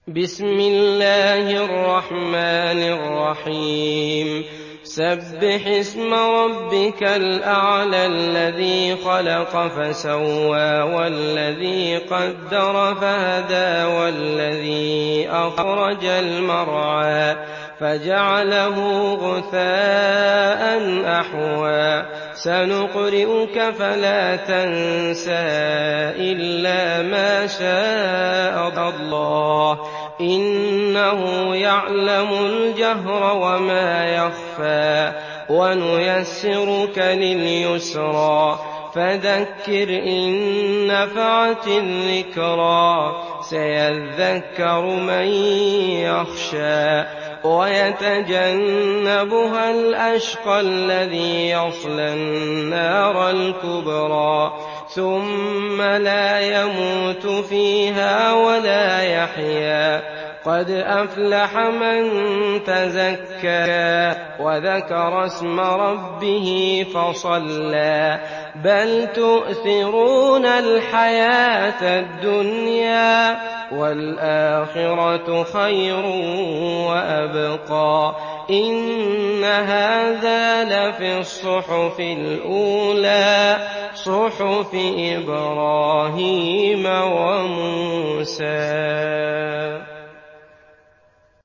بسم الله الرحمن الرحيم سبح اسم ربك الأعلى الذي خلق فسوى والذي قدر فهدى والذي أخرج المرعى فجعله غثاء أحوى سنقرئك فلا تنسى إلا ما شاء الله إنه يعلم الجهر وما يخفى ونيسرك لليسرى فذكر إن نفعت الذكرى سيذكر من يخشى ويتجنبها الأشقى الذي يصلى النار الكبرى ثم لا يموت فيها ولا يحيا قد أفلح من تزكى وذكر اسم ربه فصلى بل تؤثرون الحياة الدنيا والآخرة خير وأبقى إن هذا لفي الصحف الأولى صحف إبراهيم وموسى.